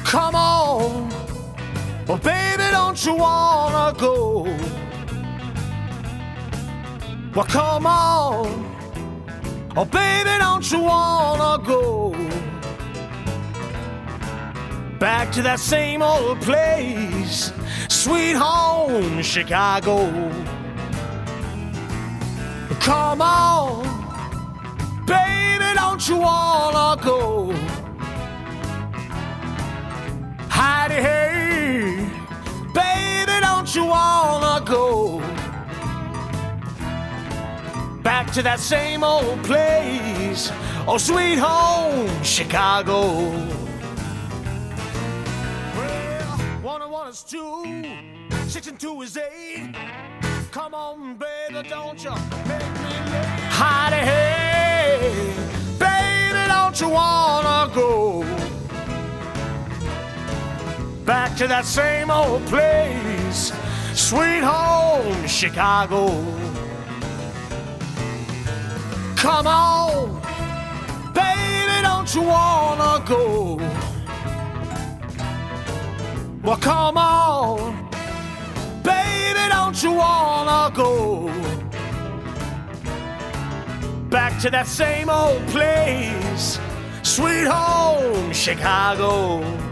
Come on, oh baby, don't you wanna go? Well, come on, oh baby, don't you wanna go? Back to that same old place, sweet home, Chicago. Come on, baby, don't you wanna go? Heidi, hey, baby, don't you wanna go? Back to that same old place, oh sweet home, Chicago. Well, 1 and 1 is 2, 6 and 2 is 8. Come on, baby, don't you make me late. Heidi, hey, baby, don't you wanna go? Back to that same old place, sweet home, Chicago. Come on, baby, don't you wanna go? Well, come on, baby, don't you wanna go? Back to that same old place, sweet home, Chicago.